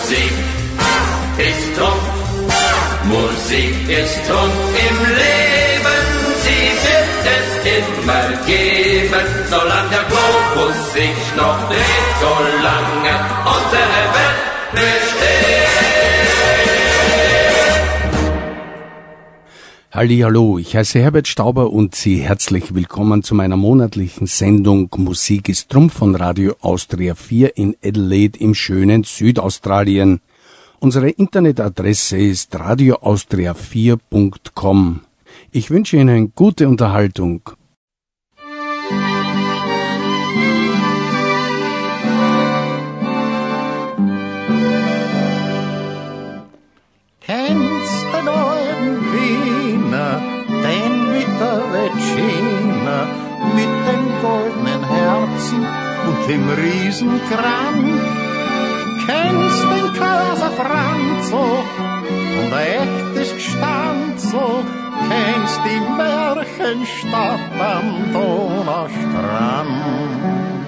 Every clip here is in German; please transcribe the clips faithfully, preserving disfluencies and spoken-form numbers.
Musik ist Trumpf, Musik ist Trumpf im Leben, sie wird es immer geben, solange der Globus sich noch dreht, solange unsere Welt besteht. Hallihallo, ich heiße Herbert Stauber und Sie herzlich willkommen zu meiner monatlichen Sendung Musik ist Trumpf von Radio Austria vier in Adelaide im schönen Südaustralien. Unsere Internetadresse ist radio austria vier punkt com. Ich wünsche Ihnen gute Unterhaltung. Kennst du den Wiener, den mit der Regina, mit dem goldenen Herzen und dem Riesenkranz? Kennst den Kaiser Franzo und ein echtes Gstanzo? Kennst die Märchenstadt am Donaustrand?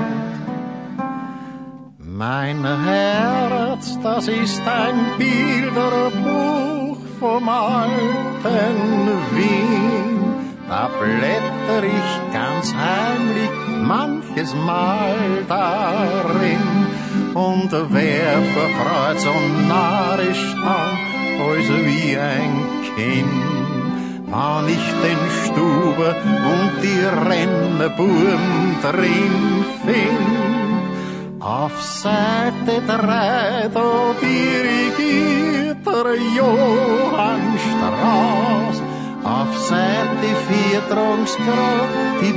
Mein Herz, das ist ein Bilderbuch vom alten Wien. Da blätter ich ganz heimlich manches Mal darin. Und wer verfreut so narrisch an, also wie ein Kind, wann ich den Stube und die Rennebuben drin find. Auf Seite drei, da dirigiert der Johann Strauss. Auf Seite vier trunks grad die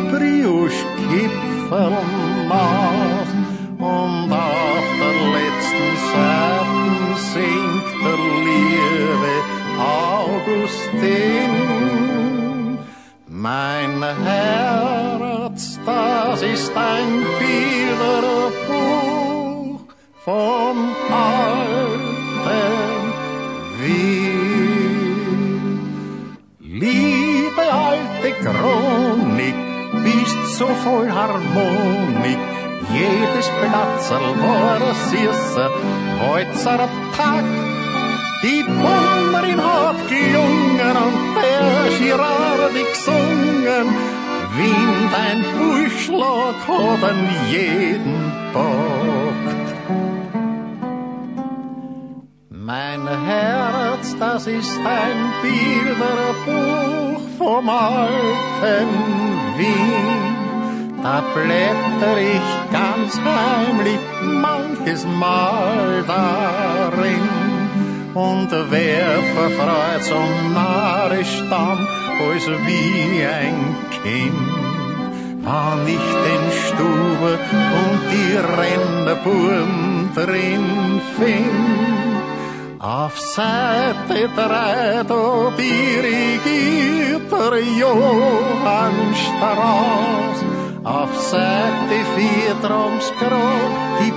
Brioche-Kipfelmaus. Und auf der letzten Seite singt der liebe Augustin. Mein Herz, das ist ein Bilderbuch vom alten Wien. Liebe alte Chronik, bist so voll Harmonik, jedes Platzerl war ein süßer Holzer Tag. Die Bommerin hat gelungen und der Girardi gesungen, Wien, dein Buschlag hat an jeden packt. Mein Herz, das ist ein Bilderbuch vom alten Wien. Da blätter ich ganz heimlich manches Mal darin. Und wer verfreut so narrisch dann, also wie ein Kind, wann ich den Stube und die Rennebuben drin find. Auf Seite drei, da dirigiert der Johann Strauss. Auf Seite vier drunks grad die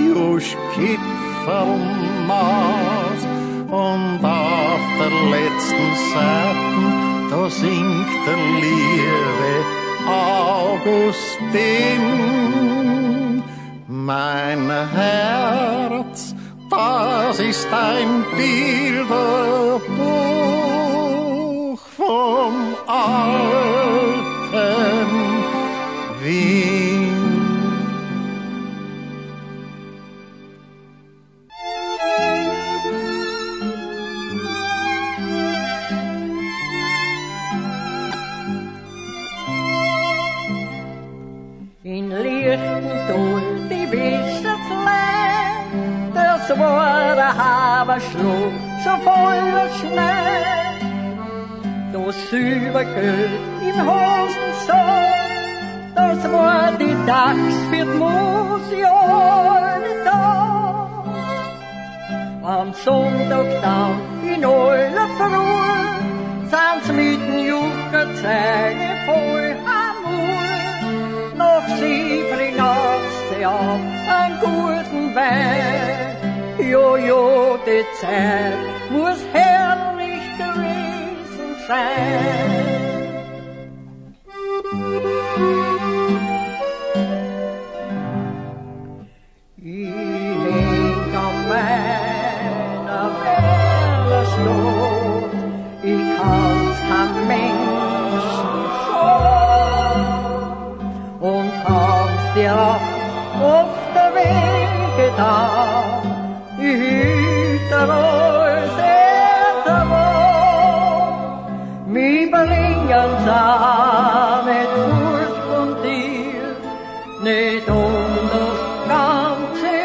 Brioche-Kipfelmaus. Und auf der letzten Seite, da singt der liebe Augustin. Mein Herz, das ist ein Bilderbuch vom alten Wien. In Lichtenthal, die Wischertlein, das war der Haberschluck, so voller Schnee. Das Silbergeld im Hosensack, das war die Dachs für die Museum da. Am Sonntag dann in aller Früh, sind's mit dem Juckerzeige voll am Uhr. Noch Siefling aufs Theater, einen guten Wein. Jo, jo, die Zeit muss herrlich gewesen sein. Ich häng am Wein die Hüter aus Erde war. Wir bringen da nicht fort von dir, nicht um das ganze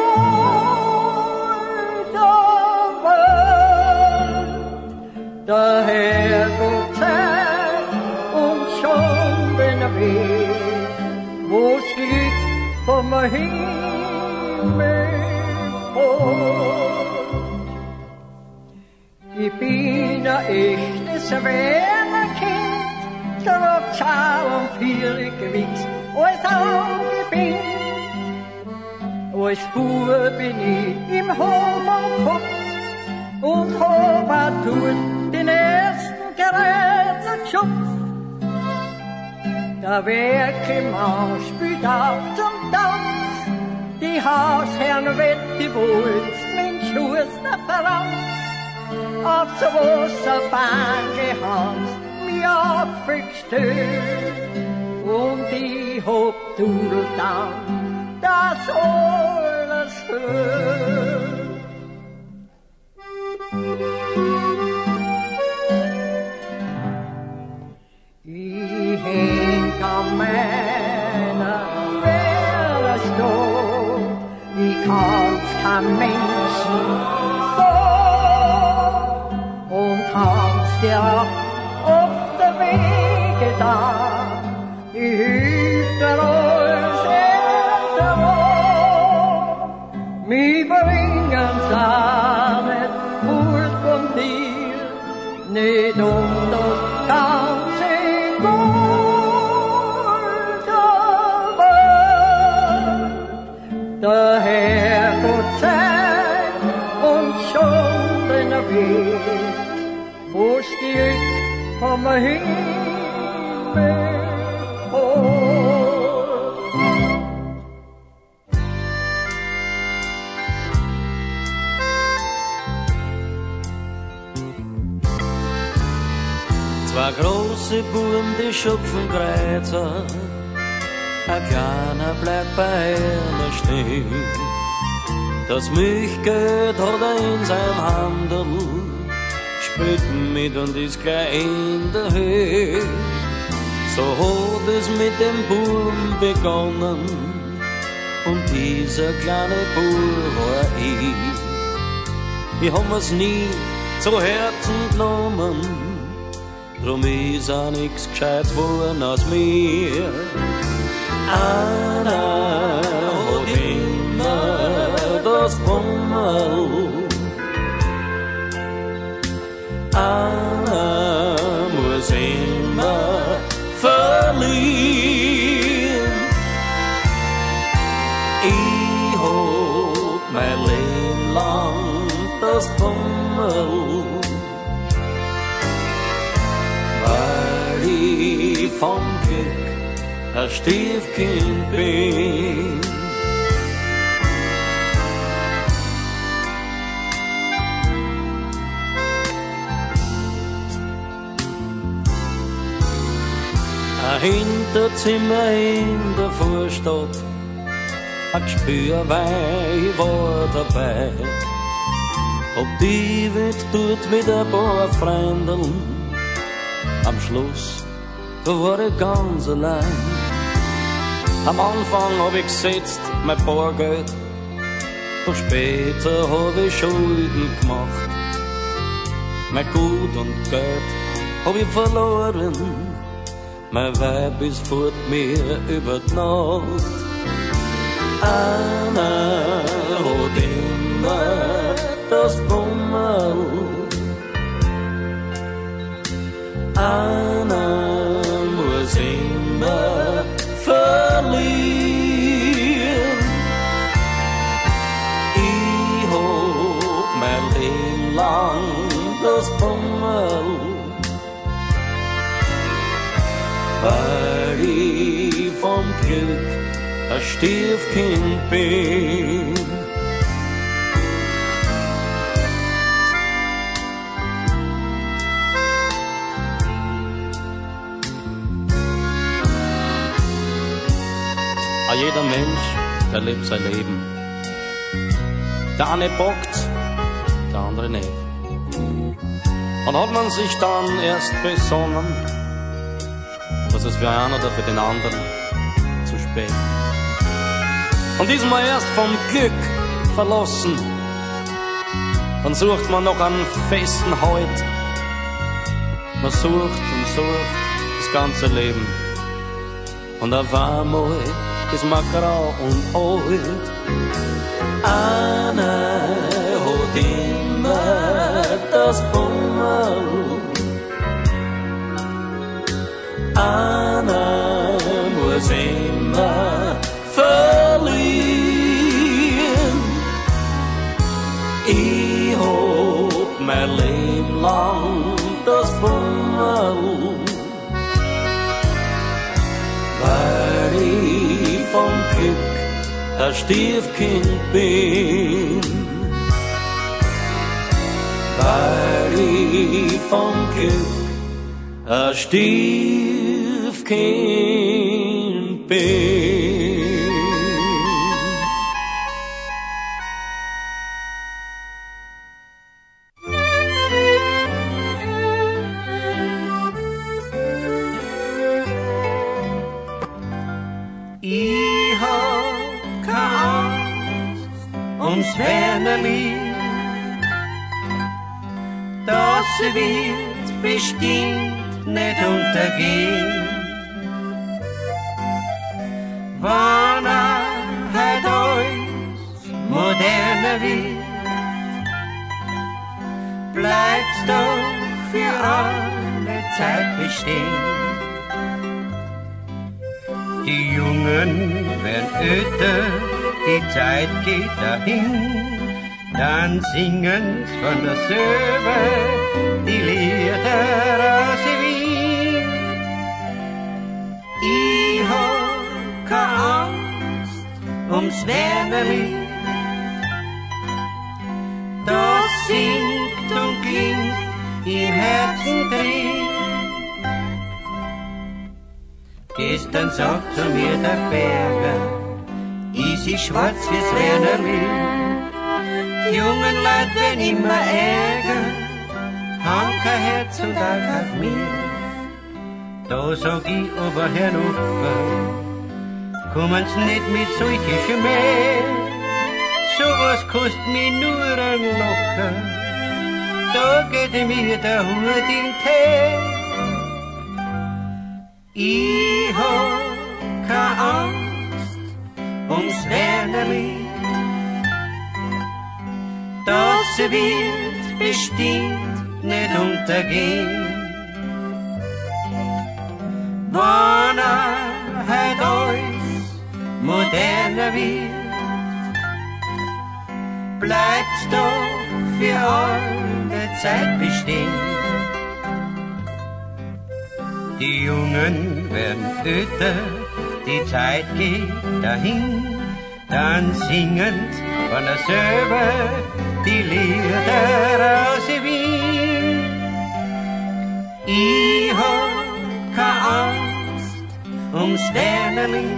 Gold der Welt. Der Herrgott zeigt uns schon den Weg, wo's Glück vom Himmel fort. Ich bin ein echtes Wernerkind, trotz Schau und vierig gewichst, als angebind. Als Bub bin ich im Hof am Kopf und hab auch tut den ersten Geräte geschupft. Der Werkelmann spielt auch zum Tanz, die Hausherren wird gewollt, mein Schuster Franz. Auf so großer Bahn gehangen, mir aufgestellt, und ich hab dudelt dann das alles hört. Ich häng an meiner Werderstod, ich kann's kein Menschen sagen, und hab's dir auf der Wege da, die Hüfte aus Erde war. Wir bringen's auch nicht fort von dir, nicht um das ganze Gold der Welt. Der Herrgott zeigt uns schon den Weg, wo's Glück vom Himmel fort. Zwei große Buben, die schupfen Gräser, ein kleiner bleibt bei einer stehen. Das Milchgeld hat er in seinem Handel, spielt mit und ist gleich in der Höhe. So hat es mit dem Buben begonnen, und dieser kleine Bub war ich. Ich hab mir's nie zu Herzen genommen, drum ist auch nix Gescheites geworden aus mir. Einer hat immer das Bummel, einer muss immer verlieren. Ich hab mein Leben lang das Bummel, weil ich vom Glück ein Stiefkind bin. Ein Hinterzimmer in der Vorstadt, ein Gespür, weil ich war dabei. Ob die wird dort mit ein paar Freunden, am Schluss, da war ich ganz allein. Am Anfang hab ich gesetzt, mein Bargeld, doch später hab ich Schulden gemacht. Mein Gut und Geld hab ich verloren, mein Weib ist fort mir über die Nacht. Einer hat immer das Bummel, einer muss immer verlieren. Ich hab mein Leben lang das Bummel, weil ich vom Glück ein Stiefkind bin. Jeder Mensch, der lebt sein Leben. Der eine bockt, der andere nicht. Und hat man sich dann erst besonnen, dass es für einen oder für den anderen zu spät. Und diesmal erst vom Glück verlassen, dann sucht man noch einen festen Halt. Man sucht und sucht das ganze Leben. Und auf einmal ist man grau und alt. Einer hat immer das Bummel. Einer muss immer verlieren. Ich hab mein Leben lang das Bummel, weil ich vom Glück ein Stiefkind bin, weil ich vom Glück ein Stiefkind bin. Ich hab keine Angst ums Wernerli, das wird bestimmt nicht untergehen. Wann er halt alles moderner wird, bleibt's doch für alle Zeit bestehen. Die Jungen werden öder, die Zeit geht dahin, dann singen's von der Söwe die Lieder aus Wien. Ich hab keine Angst ums Wernerli, das singt und klingt im Herzen drin. Gestern sagt zu mir der Berger, ich sie schwarz wie's Wernerli. Die jungen Leute werden immer ärger, haben kein Herz und auch kein mir. Da sag ich aber herunter, kommen's nicht mit solchen Schmäh. Sowas kostet mich nur ein Locher, da geht mir der Hut in Tee. Ich hab keine Angst ums Wernerli, das wird bestimmt nicht untergehen. Wann er halt alles moderner wird, bleibt's doch für alle Zeit bestehen. Die Jungen werden öder, die Zeit geht dahin, dann singen's von der Söwe die Lieder aus Wien. Ich hab keine Angst ums Wernerli,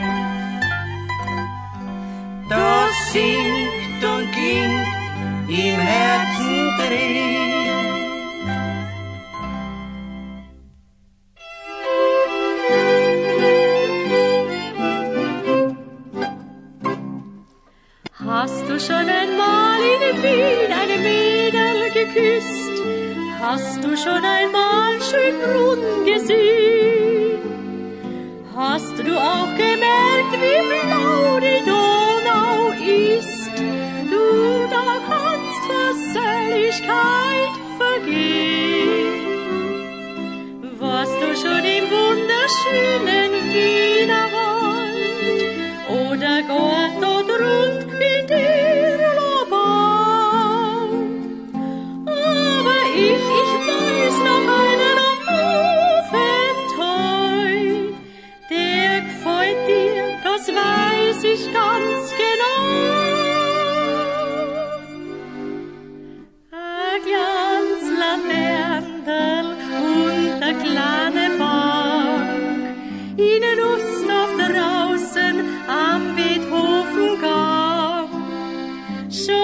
das singt und klingt im Herzen drin. Hast du schon einmal in Wien eine Mädel geküsst? Hast du schon einmal Schönbrunn gesehen? Hast du auch gemerkt, wie blau die Donau ist? Du, da kannst vor Seligkeit vergehen. Warst du schon im wunderschönen Wiener Wald oder gar dort rund in Dirlerbau? Aber ich, ich weiß noch einen Aufenthalt, der gefällt dir, das weiß ich ganz genau.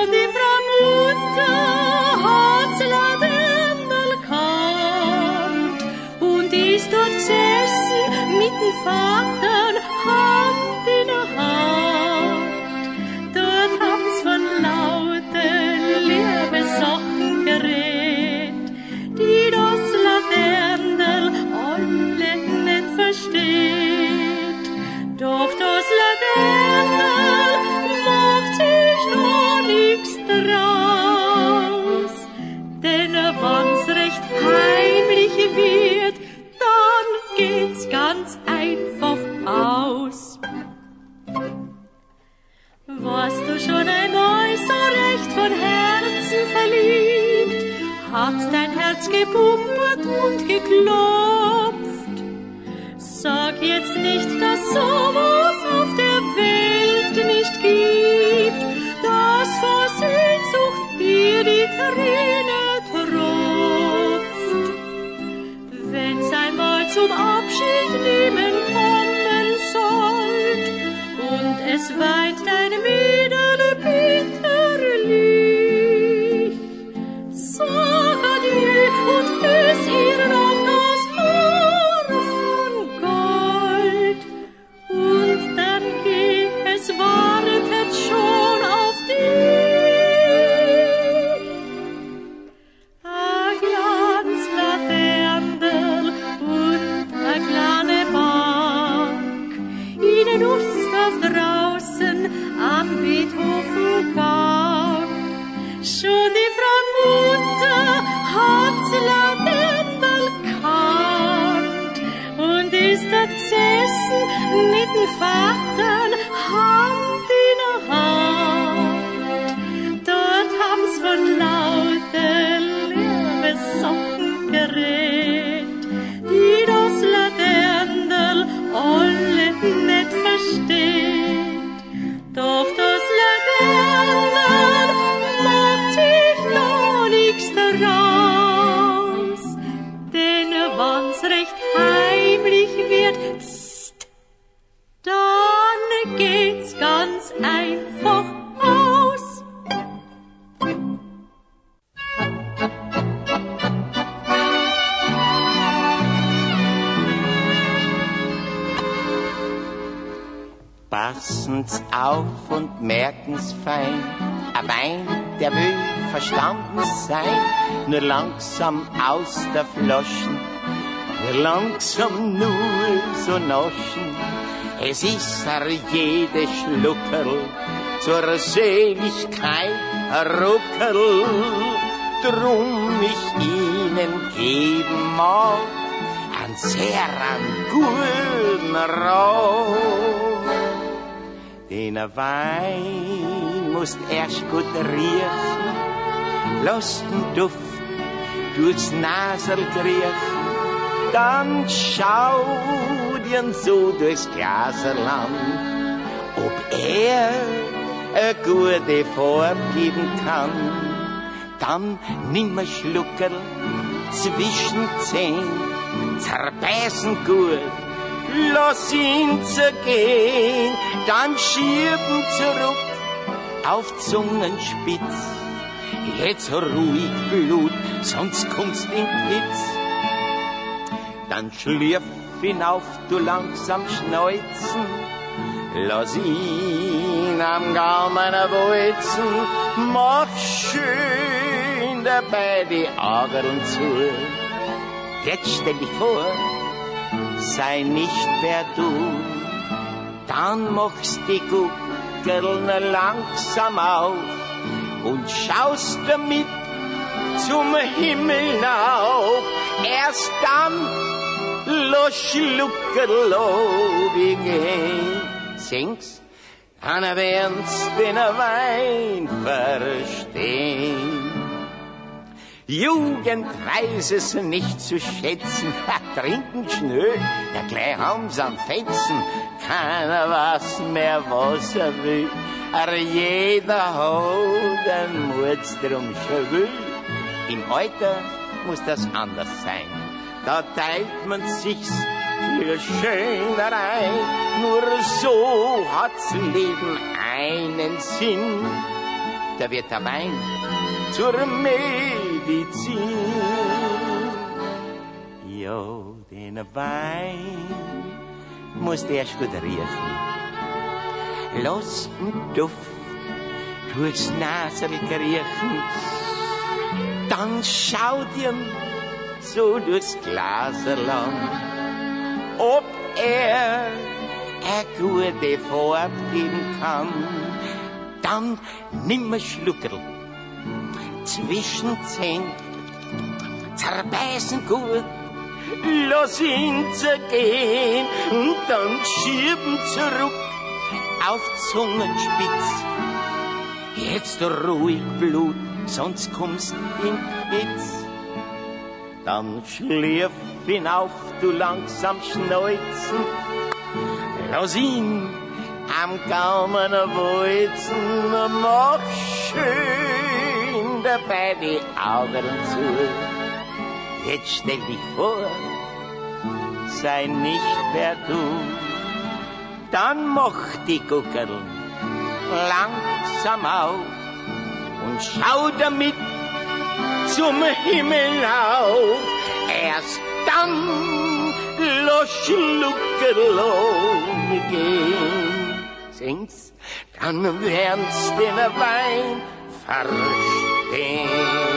die Frau Mutter hat's Laternel gehabt und ist dort gesessen mit dem Vater Hand in Hand. Dort haben's von lauten Liebessachen geredet, die das Laternel alle nicht versteht. Doch das Laternel macht sich noch nix draus, denn wenn's recht heimlich wird, dann geht's ganz einfach aus. Warst du schon einmal so recht von Herzen verliebt? Hat dein Herz gepumpert und geklopft? Sag jetzt nicht, dass sowas auf der Welt nicht gibt, dass vor Sehnsucht dir die Träne tropft. Wenn's einmal zum Abschied nehmen kommen sollt und es weint dein Mädel bitterlich, sag adieu und küss ihr noch das Haar von Gold, und dann geh, es wartet schon auf dich. A Glanzlaternel und a kleine Bank in den Osthof draußen am Beethovengang. Schon die Frau Mutter hat's Laternel gekannt und ist dort gesessen mit dem Vater Hand in Hand. Dort haben's von lauten Liebessachen geredet, die das Laternel alle nicht versteht. Doch das Laternel macht sich noch nix daraus, denn wenn's recht heimlich wird, pst, dann geht's ganz einfach aus. Passen's auf und merken's fein, ein Wein, der will verstanden sein, nur langsam aus der Flaschen, nur langsam nur so naschen. Es ist er jede Schluckerl zur Seligkeit ein Ruckerl, drum ich ihnen geben mag einen sehr einen guten Rat. Den Wein musst erst gut riechen, lass den Duft durchs Nasel kriechen, dann schau dir so durchs Glaserland, ob er eine gute Form geben kann. Dann nimm ein Schluckerl zwischen Zehn, zerbeißen gut, lass ihn zergehen, dann schieben zurück auf Zungenspitz. Jetzt ruhig Blut, sonst kommst in Blitz. Dann schlürf hinauf, du langsam Schneuzen, lass ihn am Gaumen erwolzen, mach schön dabei die Augen zu. Jetzt stell dich vor, sei nicht mehr du, dann machst die Guckerl langsam auf und schaust damit zum Himmel auf. Erst dann lass Schluckerl gehen. Sing's, dann werden's den Wein verstehen. Jugend weiß es nicht zu schätzen, ha, trinken schnell, ja gleich haben's am Fetzen. Keiner weiß mehr, was er will, aber jeder hat einen Murz drum schon will. Im Alter muss das anders sein, da teilt man sich's für Schönerei. Nur so hat's Leben einen Sinn, da wird der Wein zur Medizin. Ja, den Wein musst erst gut riechen. Lass den Duft durchs Naserl riechen. Dann schau dir so durchs Glaserl an, ob er eine gute Farbe geben kann. Dann nimm ein Schluckerl zwischen Zehn, zerbeißen gut, lass ihn zergehen und dann schieben zurück auf Zungenspitz. Jetzt ruhig Blut, sonst kommst in Witz. Dann schliff ihn auf, du langsam Schneuzen, lass ihn am Gaumen walzen und mach schön dabei die Augen zu. Jetzt stell dich vor, sei nicht wer du, dann mach die Guckerl langsam auf und schau damit zum Himmel auf. Erst dann lass Schluckerl gehen. Sing's, dann werd's den Wein verstehen.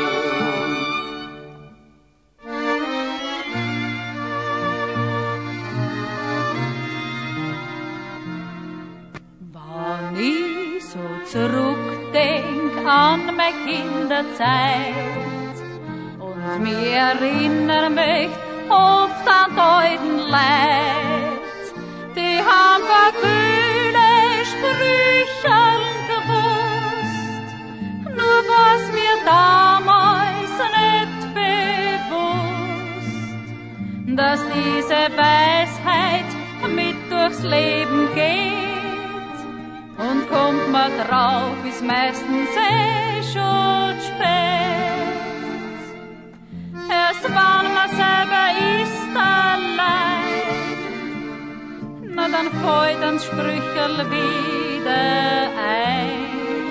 Wann ich so zurückdenk an meine Kinderzeit und mich erinnern möcht oft an deuten Leid, die haben gar viele Sprüchen gewusst, nur was mir damals nicht bewusst, dass diese Weisheit mit durchs Leben geht, und kommt man drauf, ist meistens eh schon spät. Erst wenn man selber ist allein, na dann fällt ans Sprücherl wieder ein.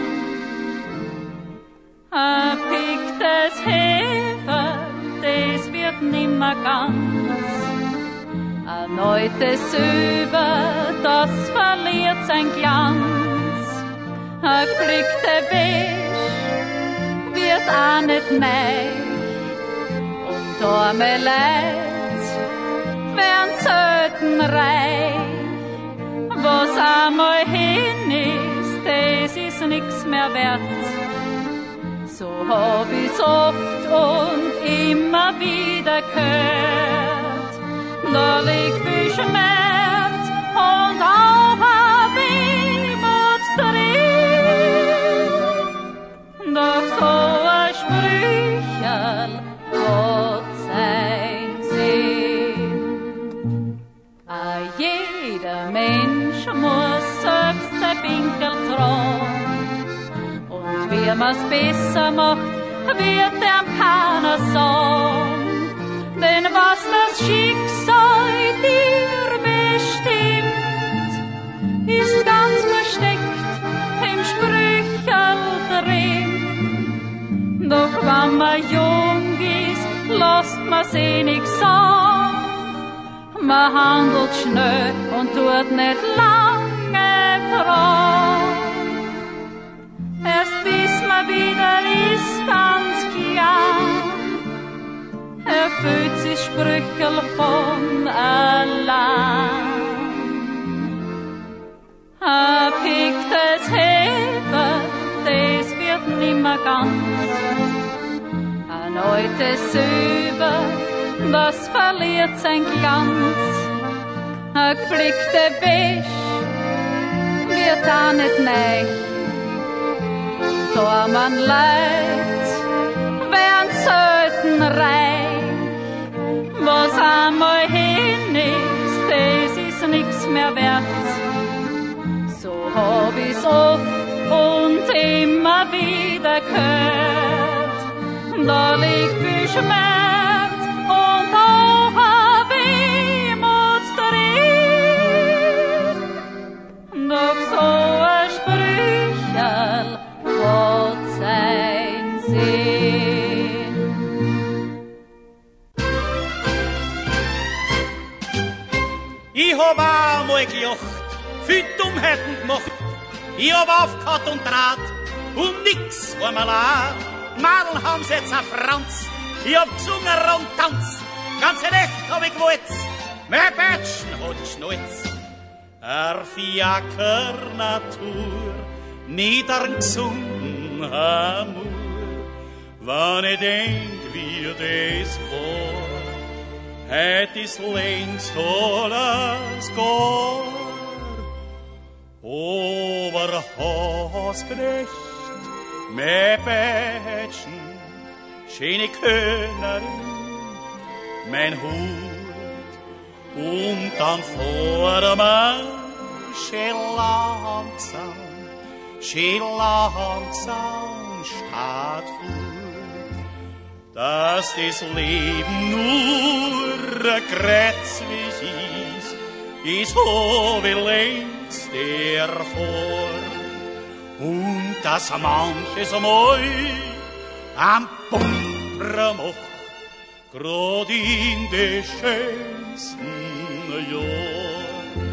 Ein picktes Hefe, das wird nimmer ganz. Ein neutes Silber, das verliert sein Glanz. Ein geflickte Wäsch wird auch nicht neu. Und arme Leid werden selten reich. Was einmal hin ist, das ist nix mehr wert. So hab ich's oft und immer wieder gehört. Da liegt viel Schmerz und auch ein Wehmut drin. Doch so ein Sprücherl hat sein Sinn. A jeder Mensch muss selbst sein Pinkel tragen. Und wie man's besser macht, wird dem keiner sagen. Denn was das Schicksal dir bestimmt, ist ganz versteckt im Sprücherl drin. Doch wenn man jung ist, lässt man sich nix sagen. Man handelt schnell und tut nicht lange fragen. Erst bis man wieder ist ganz klar, erfüllt sich Sprücherl von allein. Ein picktes Hefe, das wird nimmer ganz. Ein altes Silber, das verliert sein Glanz. Ein geflickte Wäsch wird auch nicht neu. Da man leid, werden selten reich. Was einmal hin ist, das ist nix mehr wert. So hab ich's oft und immer wieder gehört. Da liegt viel Schmerz und auch ein Wehmut drin. Doch so ein Sprücherl hat ich gejocht, viel Dummheiten gemacht. Ich hab aufgehört und draht, um nix war mir leid. Madeln haben's jetzt ein Franz, ich hab gesungen und tanzt. Ganz recht hab ich gewollt, mein Batschen hat Schnalz. Er Fiaker Natur, niedergesunden Amur. Wenn ich denk, wie das war, hätt ich's längst alles gar. Aber hast recht, mein Bettchen, schöne Könnerin, mein Hut, und dann vor man schön langsam, schön langsam statt fuhr, dass das Leben nur ein Kreuz wie ist, ist so wie längst ervor. Und dass manches Mal am Pumper macht, grad in de schönsten Jahren.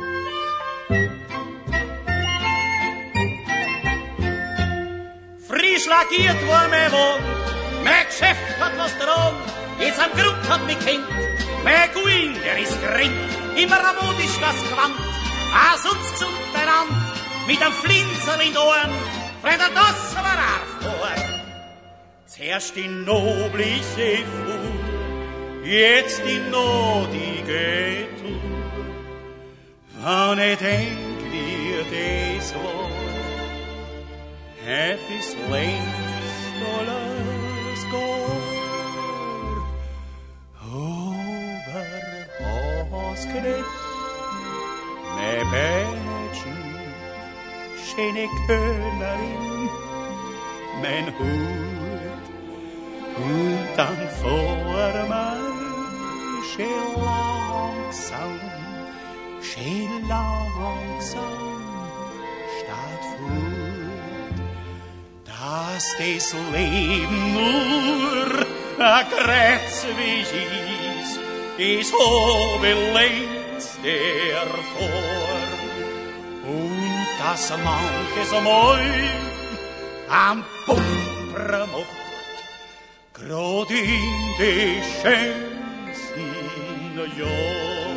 Frisch lackiert war mein Wohn, mein Geschäft hat was dran, jetzt am Grund hat mich Kind, mein Guin, der ist gering, immer modisch das Gewand, als uns gesund benannt, mit einem Flinzel in den Ohren, fremd er das aber auch vor. Zuerst die nobliche Fuhr, jetzt die nodige Tour. Wenn ich denk, wie das war, hätt ich's längst alles gar. Aber hast gerecht, mein Mädchen, schöne Könnerin, mein Hut, und dann vor man schön langsam, schön langsam statt fuhr, dass das Leben nur ein Kreuz wie ist, ist so wie längst ervor. Und dass manches Mal am Pumper macht, grad in die schönsten Jahren.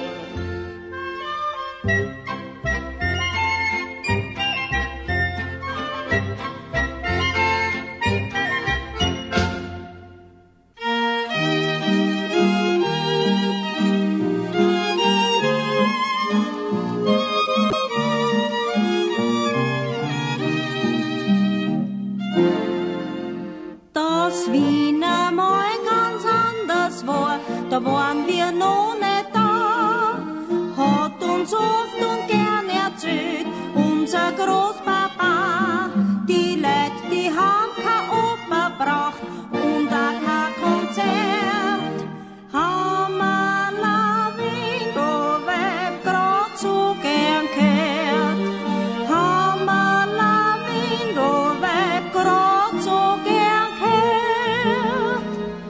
Da waren wir noch nicht da, hat uns oft und gern erzählt, unser Großpapa. Die Leute, die haben keine Oper braucht und auch kein Konzert. Hammerla Wingo, wer grad so gern gehört. Hammerla Wingo, wer grad so gern gehört.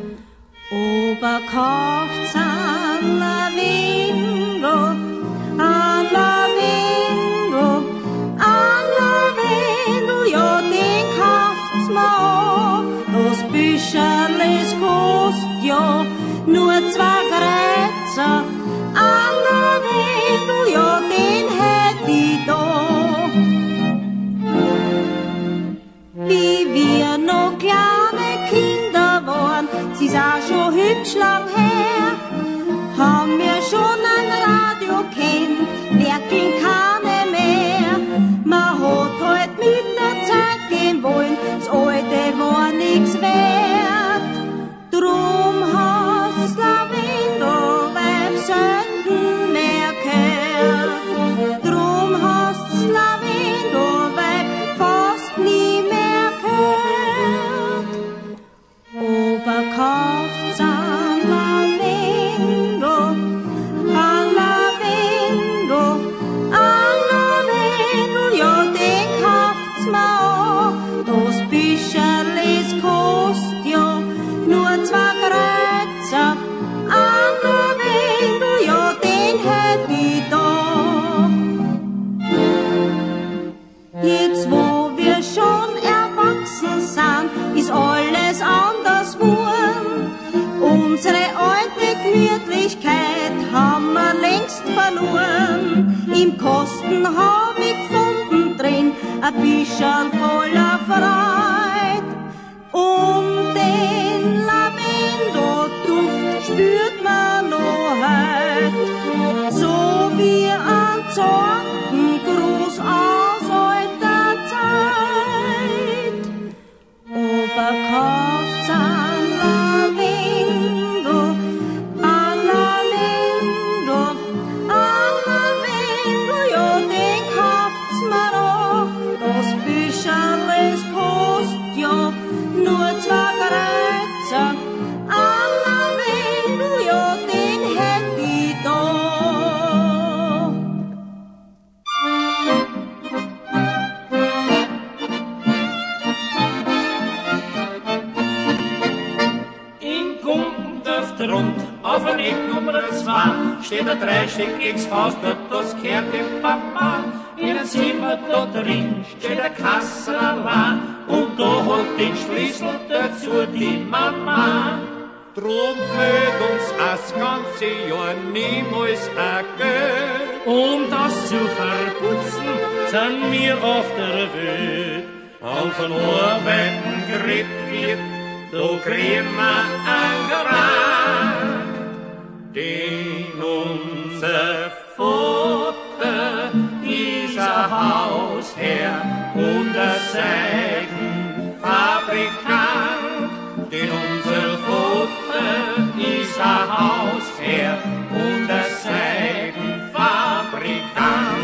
Oberkopf an la Wingo, an la Wingo, an la Wingo, ja, den kauft's mir an. Das Bücherl, es kostet ja nur zwei Kreuzer. An la Wingo, ja, den hätt ich da. Wie wir noch kleine Kinder waren, sie sah schon hübsch lang her, haben wir schon ein Radio kennt, wer kennt keine mehr. Man hat halt mit der Zeit gehen wollen, das Alte war nix wert. Drum hast Lavendel beim selten mehr gehört. Drum hast Lavendel beim fast nie mehr gehört. Oberkopf an Lavendel, im Kosten hab ich gefunden drin, ein bisschen voller Freude. Und den Lavendelduft spürt man noch heut, so wie ein Zorngruß aus alter Zeit. Aber kauft's an Lavendel, an Lavendel, an Lavendel, ja, den kauft's mir auch. Das Bücherl, es kostet ja nur zwei Kreuzer. An Lavendel, ja, den hätt ich da. Rund auf ein Eck Nummer zwei steht ein dreistöckiges Haus, dort das gehört dem Papa. In ein Zimmer da drin steht ein Kasserl und da hat den Schlüssel dazu die Mama. Drum fehlt uns das ganze Jahr niemals ein Geld. Um das zu verputzen, sind wir auf der Welt. Auf ein Arbeiten geredet wird, da kriegen wir ein Grad, denn unser Vater ist ein Hausherr und ein Seidenfabrikant. Denn unser Vater ist ein Hausherr und ein Seidenfabrikant.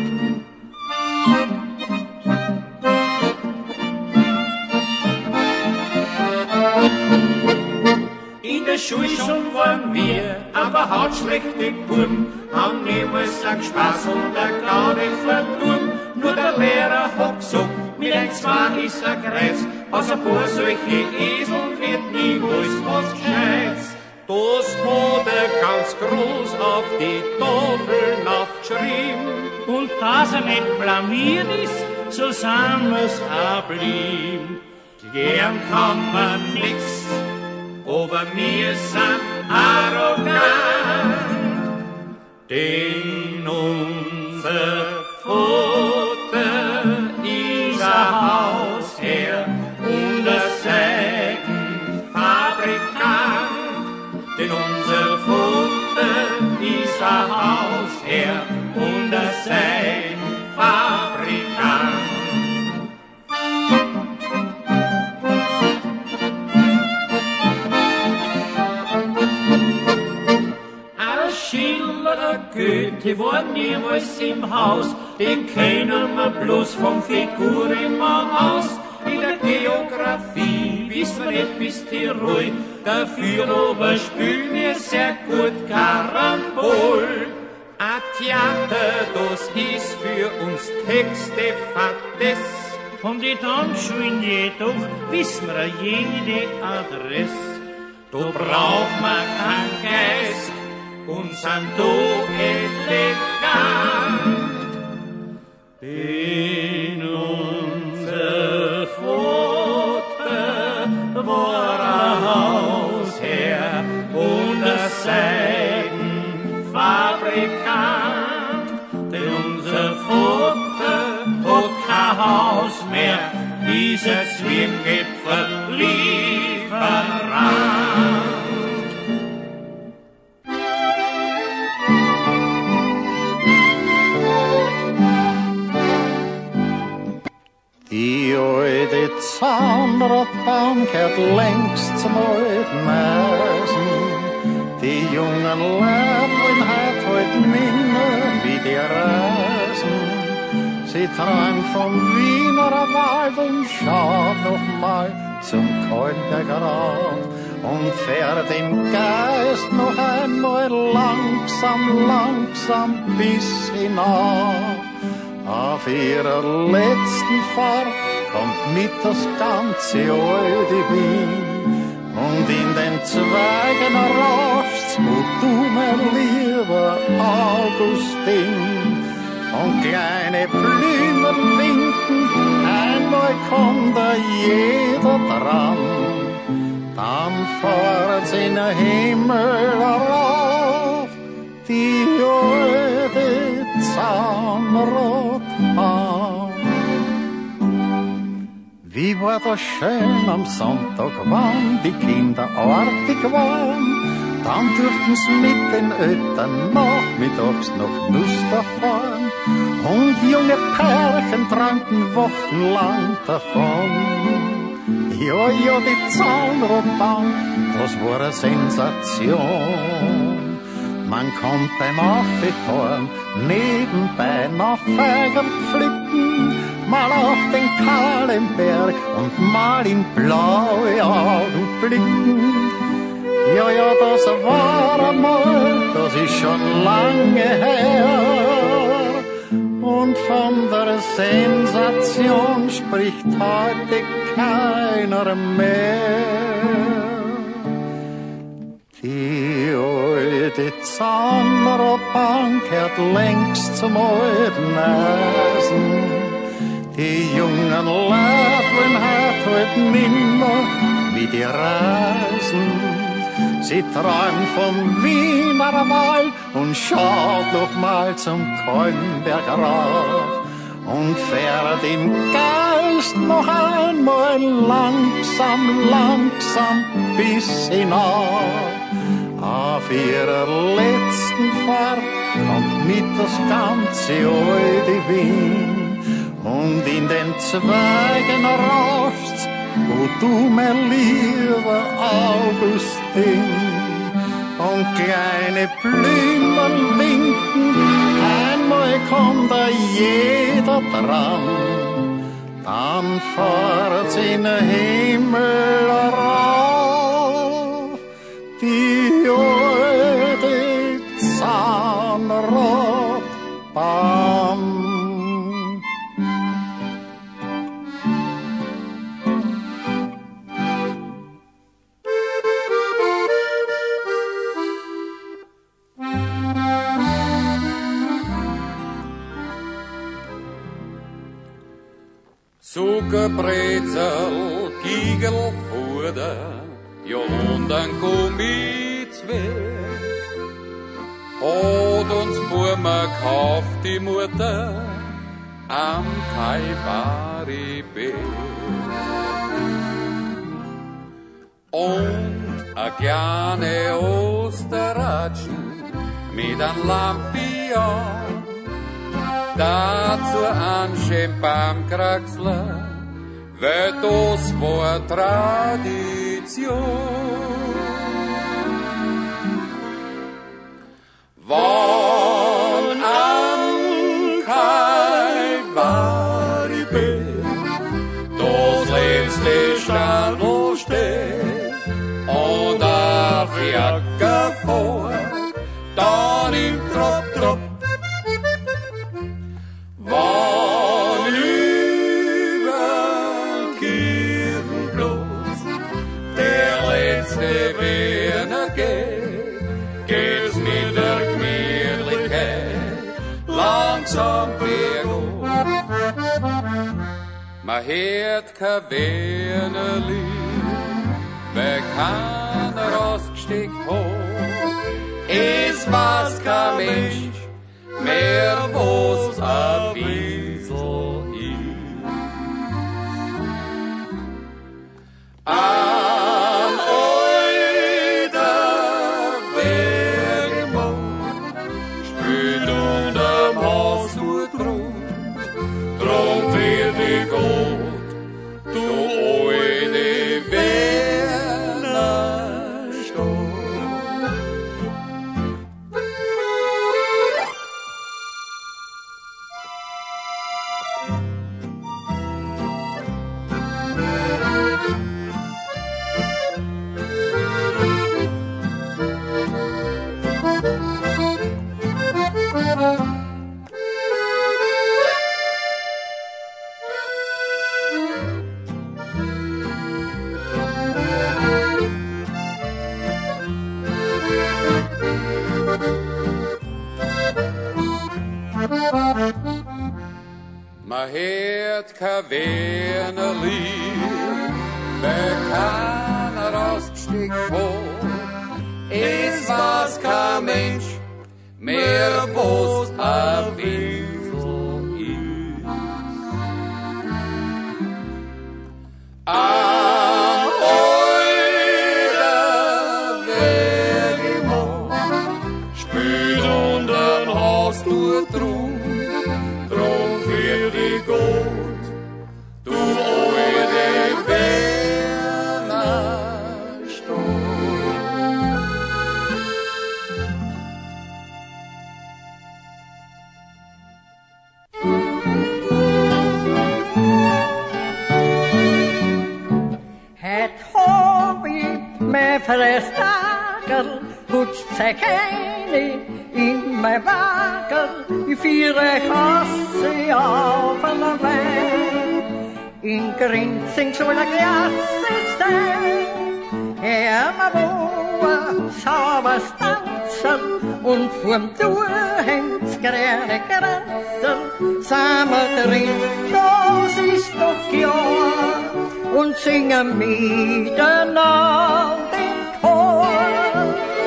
In der Schule schon waren wir, aber hautschlechte Buben, haben niemals einen Spaß und eine Gaude verdurben. Nur der Lehrer hat gesagt, mit ein Zwei ist ein Kreuz, aus ein paar solche Eseln wird niemals was Gescheites. Das hat er ganz groß auf die Tafel aufgeschrieben. Und dass er nicht blamiert ist, so sind wir's auch blieben. Gern kann man nix, aber wir sind arrogant, denn unser Vater ist ein Hausherr und ein Seidenfabrikant, denn unser Vater ist ein Hausherr und ein Seidenfabrikant. Schiller, Goethe war niemals im Haus, den kennen wir bloß vom Figur immer aus. In der Geografie wissen wir nicht bis Tirol, dafür aber spielen wir sehr gut Karambol. Ein Theater, das ist für uns Texte fattes. Von den Tanzschulen jedoch wissen wir jede Adresse. Da braucht man keinen Geist und sind do elegant, denn unser Vater war ein Hausherr und ein Seidenfabrikant, denn unser Vater hat kein Haus mehr, dieser Zwingäpfel-Lieferant. Die alte Zahnradbahn kehrt längst zum alten Eisen. Die jungen Leute wollen heut halt nimmer wie die Reisen. Sie träumt vom Wiener Wald und schaut noch mal zum Kaltenberger Rad und fährt im Geist noch einmal langsam, langsam bis hinauf. Auf ihrer letzten Fahrt kommt mit das ganze alte Wien. Und in den Zweigen rauscht's, wo du, mein lieber Augustin. Und kleine Blumen winken, einmal kommt da jeder dran. Dann fahrt's in den Himmel rauf, die alte Zeit. Zahnrotbahn. Wie war das schön am Sonntag, wann die Kinder artig waren. Dann durften sie mit den Eltern nachmittags noch Muster fahren. Und junge Pärchen tranken wochenlang davon. Ja, ja, die Zahnrotbahn, das war eine Sensation. Man konnte beim Auffahren nebenbei noch Feigen pflücken, mal auf den kahlen Berg und mal in blaue Augen blicken. Ja, ja, das war einmal, das ist schon lange her. Und von der Sensation spricht heute keiner mehr. Die alte Zahnrotbahn kehrt längst zum alten Eisen. Die jungen Leute wollen heut halt nimmer wie die Reisen. Sie träumen vom Wiener Wald und schaut noch mal zum Kolmberg rauf und fährt im Geist noch einmal langsam, langsam bis hinauf. Auf ihrer letzten Fahrt kommt mit das ganze alte Wien und in den Zweigen rauscht's, wo du, mein lieber Augustin, und kleine Blumen winken, einmal kommt da jeder dran, dann fahrt's in den Himmel rauf, die alte Zahnrotbahn. Zuckerbrezel, Gigelfuder, ja und dann komm ich weg. Hat uns Burma kauft die Mutter am Kalvari-Berg. Und a kleine Osterratschen mit an Lampion. Dazu ein Champagnekraxler, weil das war Tradition. Wann am Kalvari-Berg das letzte Standl steht und auf Jacke vor, dann im Trott, Trott, wann über Kirchenplatz der letzte Wiener geht, geht's mit der Gemütlichkeit langsam berghoch. Man hört kein Wiener Lied, weil keiner rausgesteckt hat. Es weiß kein Mensch mehr, was ein Wiesel ist. Ein alter Bergmann spielt unterm Haus nur Grund, drum wird die Gott, du alte Wienerstadt. Man hört kein Wiener Lied, weil keiner rausgesteckt hat. Es weiß kein Mensch mehr, was ein Wiesel Et hobby med frestagel, hutst seg enig in mijn wakel, i vier gassen af en de weg. In grinzing zo la glasse steen, er ma boa, sauber stanzen, und vorm Durchhängt grüne Grenzen, samen drin, das ist doch klar, und singen miteinander im Chor.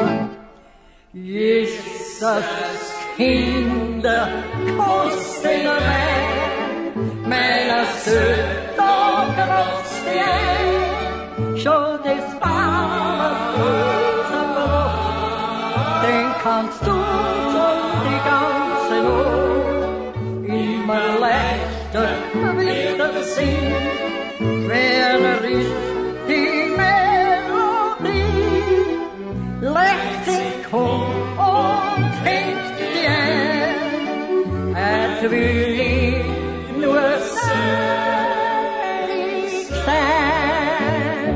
Jesus, Kinder, kosten rein, meiner Söhne og gråtstjen, så det sparer brott, den kan stå som de ganze Nacht, immer leichter wieder sehen, wer ist die Melodie, lächt sich hoch und hängt dir, et will ich nur selig sein.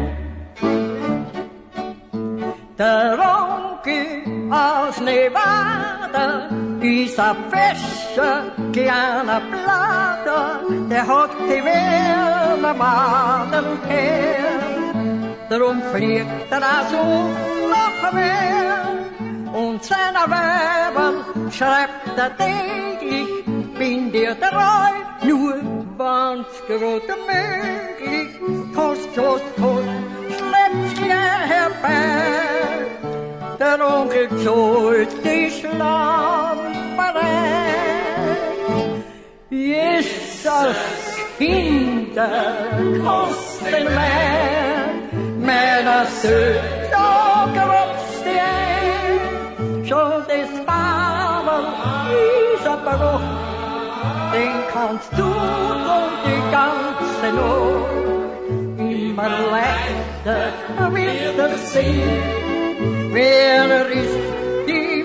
Der Onkel aus Nevada ist ein fescher, kleiner Blader, der hat die Wärme Madel her. Drum fliegt er so nach mehr und seiner Weibel schreibt er täglich, bin dir treu, nur wann's gerade möglich, kost, kost, kost, schleppt's gleich herbei. Der Onkel zahlt die Schlamperei. Jesus, Kinder, kosten mehr, meiner Söhne og gråtstjen, så det sparer dieser Bruch, den kannst du und die ganze Nacht immer leichter wieder sehen. Wer ist die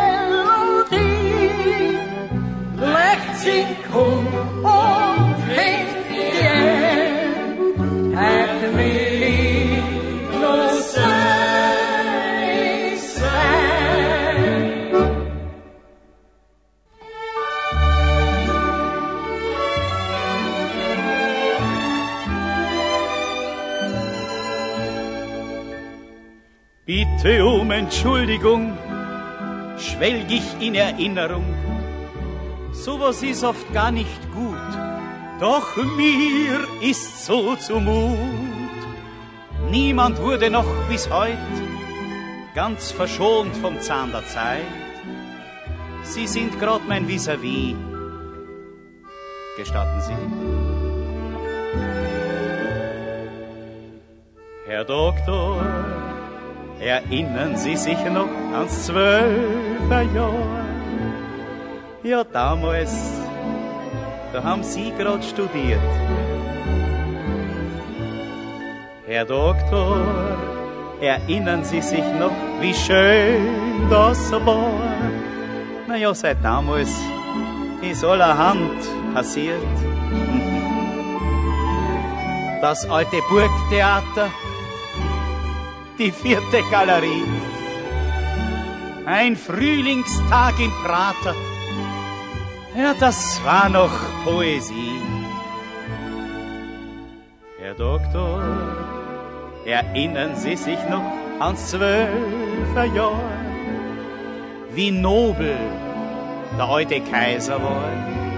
Melodie, lächt sich um und hängt dir, hat will ich nur selig sein. Bitte um Entschuldigung, schwelg ich in Erinnerung. Sowas ist oft gar nicht gut, doch mir ist so zumut. Niemand wurde noch bis heut ganz verschont vom Zahn der Zeit. Sie sind grad mein Vis-à-vis. Gestatten Sie? Herr Doktor, erinnern Sie sich noch ans zwölfer Jahr? Ja, damals, da haben Sie grad studiert. Herr Doktor, erinnern Sie sich noch, wie schön das war? Na ja, seit damals ist allerhand passiert. Das alte Burgtheater, die vierte Galerie, ein Frühlingstag im Prater, ja, das war noch Poesie. Herr Doktor, erinnern Sie sich noch ans zwölfer Jahr, wie nobel der alte Kaiser war?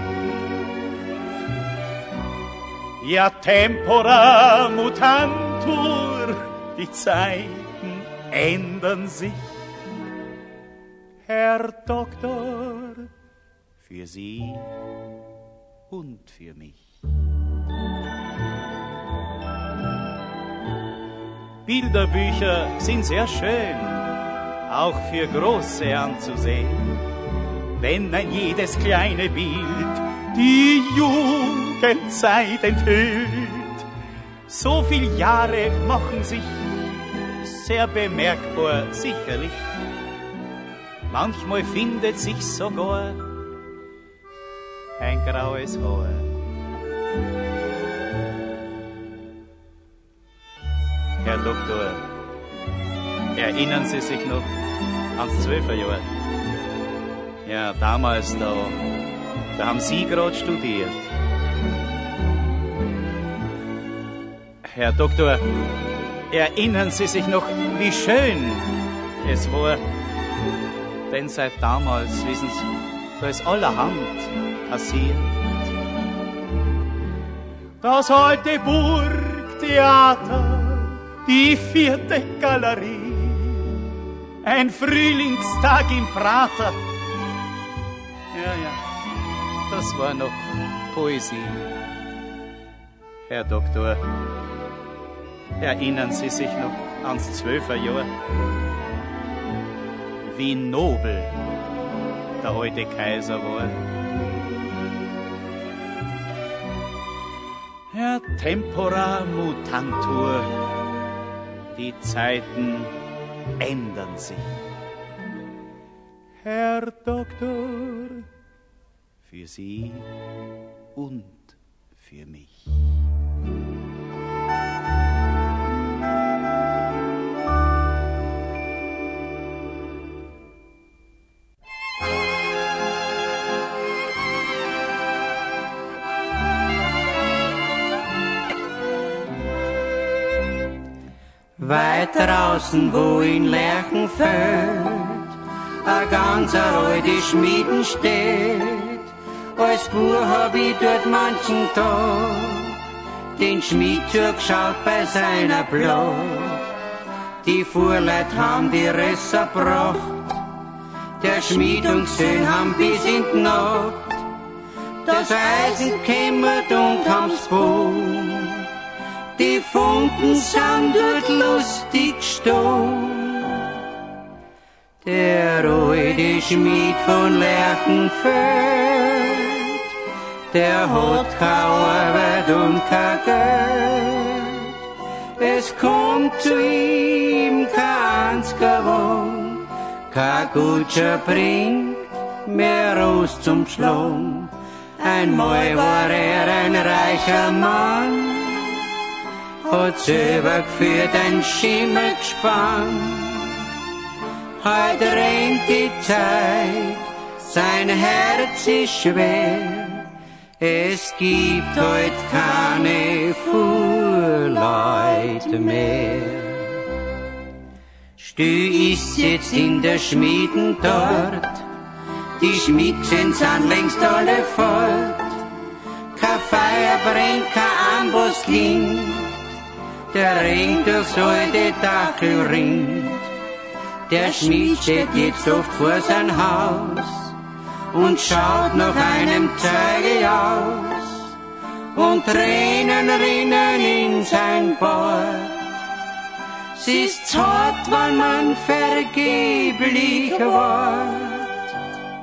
Ja, tempora mutantur, die Zeiten ändern sich. Herr Doktor, für Sie und für mich. Bilderbücher sind sehr schön, auch für Große anzusehen, wenn ein jedes kleine Bild die Jugendzeit enthüllt. So viele Jahre machen sich sehr bemerkbar, sicherlich. Manchmal findet sich sogar ein graues Haar. Herr Doktor, erinnern Sie sich noch ans Zwölferjahr? Ja, damals, da, da haben Sie gerade studiert. Herr Doktor, erinnern Sie sich noch, wie schön es war? Denn seit damals, wissen Sie, da ist allerhand passiert. Das alte Burgtheater, die vierte Galerie, ein Frühlingstag im Prater. Ja, ja, das war noch Poesie. Herr Doktor, erinnern Sie sich noch ans Zwölferjahr? Wie nobel der alte Kaiser war. Ja, tempora mutantur, die Zeiten ändern sich. Herr Doktor, für Sie und für mich. Weit draußen, wo in Lerchenfeld a ganz alte Schmieden steht, als Bub hab ich dort manchen Tag den Schmied zugeschaut bei seiner Blatt. Die Fuhrleut haben die Rösser gebracht, der Schmied und Söhn haben bis in die Nacht das Eisen gekämmert und haben's bogen. Die Funken sind dort lustig gestohlen. Der alte Schmied von Lerchenfeld, der hat keine Arbeit und kein Geld. Es kommt zu ihm kein einziger Wagen, kein Kutscher bringt mehr Rost zum Schlagen. Einmal war er ein reicher Mann, hat selber geführt ein Schimmelgespann. Heut rennt die Zeit, sein Herz ist schwer, es gibt heut keine Fuhrleute mehr. Stü ist jetzt in der Schmieden dort, die Schmiedchen sind längst alle fort. Kein Feuer brennt, kein Amboss klingt, der Ring durchs alte Dachel ringt. Der Schmied steht jetzt oft vor sein Haus und schaut nach einem Zeugel aus. Und Tränen rinnen in sein Bart. Es ist hart, wenn man vergeblich wart.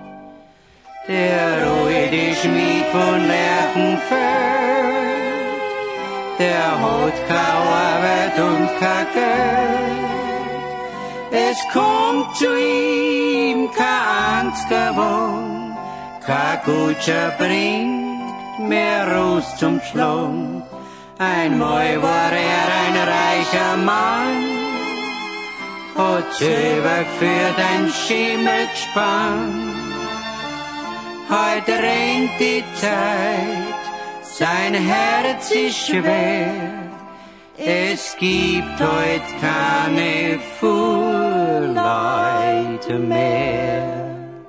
Der alte Schmied von Lerchenfeld, der hat keine Arbeit und kein Geld. Es kommt zu ihm kein einziger Wagen, kein Kutscher bringt mehr Rost zum Schlagen. Einmal war er ein reicher Mann, hat selber geführt ein Schimmelgespann. Heut rennt die Zeit, sein Herz ist schwer, es gibt heut keine Fuhrleute mehr.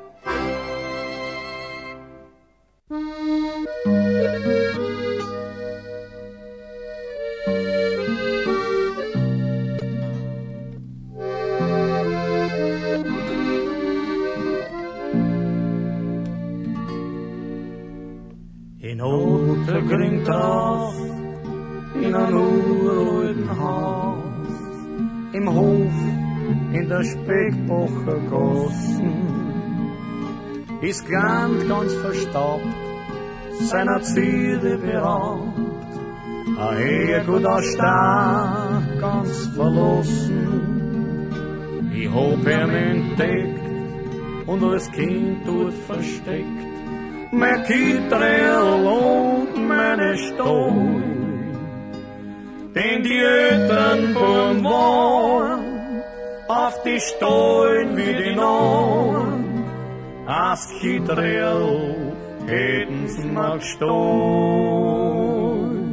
In Ottergring drauf, in ein uralten Haus, im Hof, in der Speckbacher Gassen, ist Grand ganz verstaubt, seiner Zierde beraubt, ein herguter Star ganz verlassen. Ich hab ihn entdeckt und als Kind dort versteckt, mein Kittrell und meine Stall. den die Eltern born waren, auf die Stollen wie die Norn, als Chidrell hätten's mal gestohlen.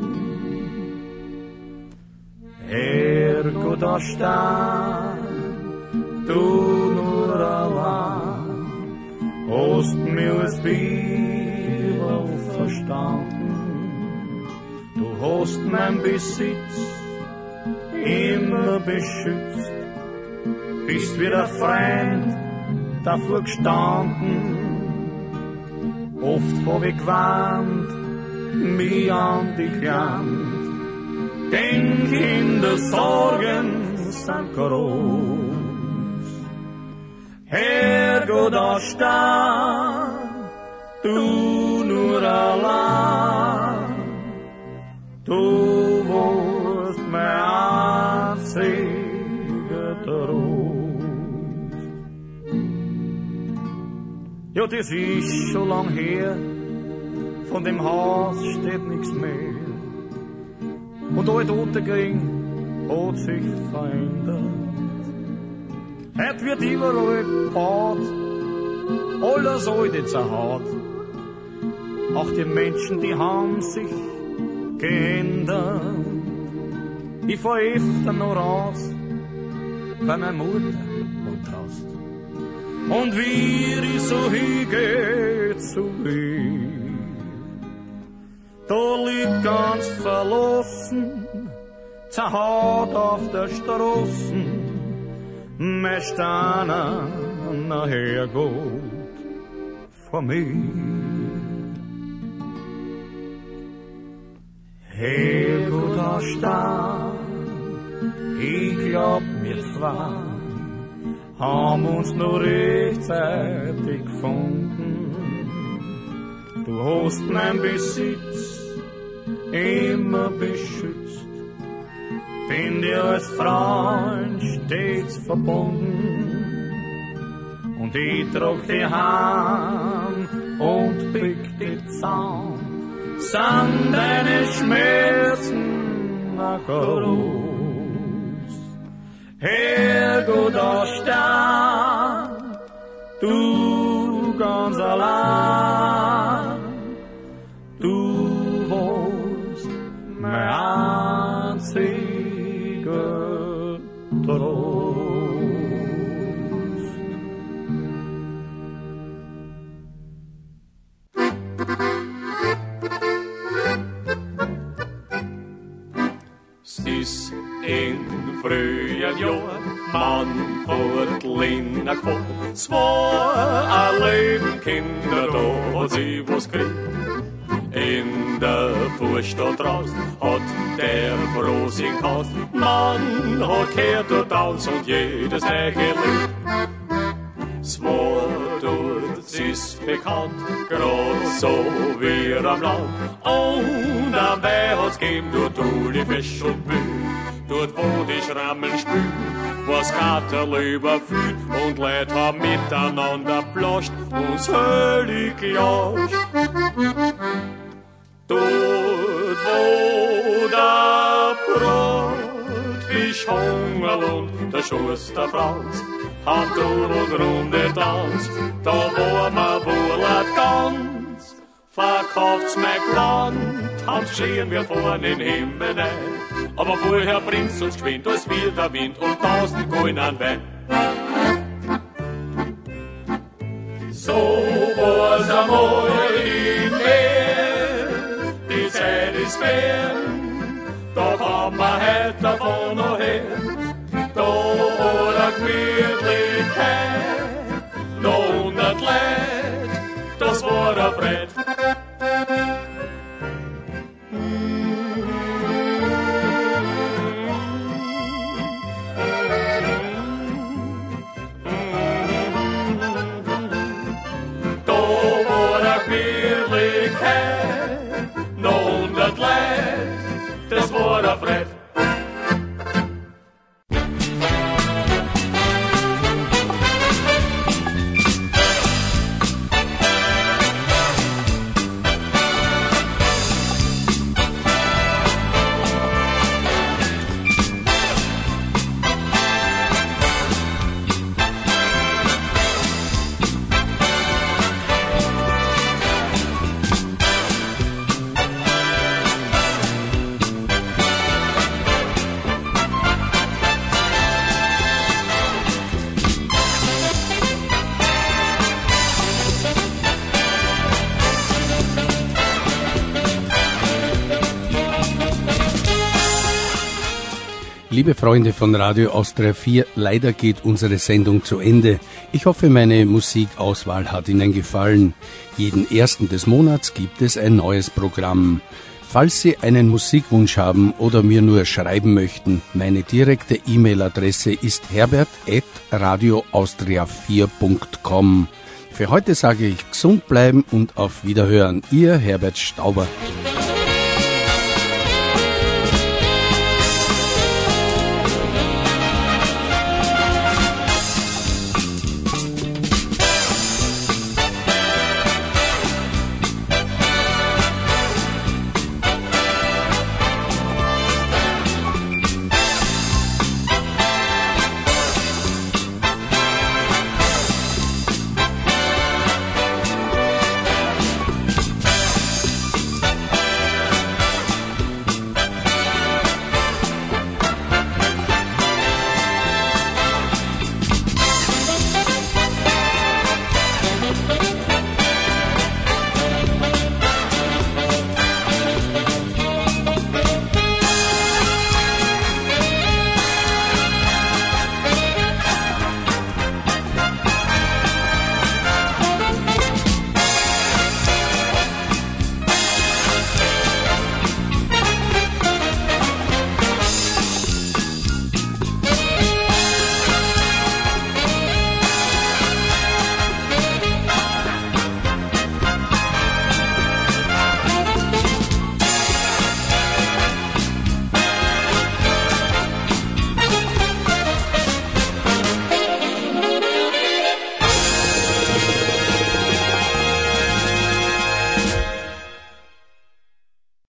Herrgott, da stand du nur allein, hast mir das Bibel verstanden. Du hast mein Besitz immer beschützt, bist wie der Freund davor gestanden. Oft hab ich gewarnt, mich an dich geahnt, denn Kindersorgen sind groß. Herrgott, da stand du nur allein, du warst mein einziger Trost. Ja, das ist schon lang her, von dem Haus steht nix mehr. Und all Untergang hat sich verändert. Heute wird überall gebaut, alles alte zerhaut. Auch die Menschen, die haben sich geändert. Ich fahr öfter noch raus, bei meiner Mutter und Haus. Und wie ich so hingehe zu ihr, da liegt ganz verlassen, zerhaut auf der Straße, mein Steiner nachher geht von mir. Herrgott, da stand, ich glaub mir zwar, haben uns nur rechtzeitig gefunden. Du hast mein Besitz immer beschützt, bin dir als Freund stets verbunden. Und ich trag die Hand und pick die Zahn, sind deine Schmerzen nach groß. Herrgott, da stand du ganz allein, du warst mein einziger Trost. Sis in frühen Jahren, man fährt Lina gefahren. Es war ein Leben, Kinder, da hat sie was gekriegt. In der Vorstadt raus hat der Frohsinn gehast. Man hat gehört dort aus und jedes neue Lied. Es war dort, es ist bekannt, grad so wie am Land. Und am Weih hat's gegeben, dort wo die Fisch und Bühl. Dort wo die Schrammeln spülen, was Katerl überfühlt. Und Leute haben miteinander plascht, uns völlig gejascht. Dort wo der Brotfisch hungert und der Schuster Franz hat Ton und Runde tanzt, da wo man wohl ganz verkauft's mein Land, tanzt schieren wir vorn in den Himmel ein. Aber vorher bringt's uns geschwind, als wir der Wind und tausend Goinen Wein. So war's einmal in Meer, die Zeit ist fern, doch haben wir heut davon noch her. Da war eine Gemütlichkeit, noch hundert Leid, das war ein Fred. Da war eine Gemütlichkeit, noch hundert Leid, das war ein Fred. Liebe Freunde von Radio Austria vier, leider geht unsere Sendung zu Ende. Ich hoffe, meine Musikauswahl hat Ihnen gefallen. Jeden ersten des Monats gibt es ein neues Programm. Falls Sie einen Musikwunsch haben oder mir nur schreiben möchten, meine direkte E-Mail-Adresse ist herbert at radio austria vier punkt com. Für heute sage ich gesund bleiben und auf Wiederhören. Ihr Herbert Stauber.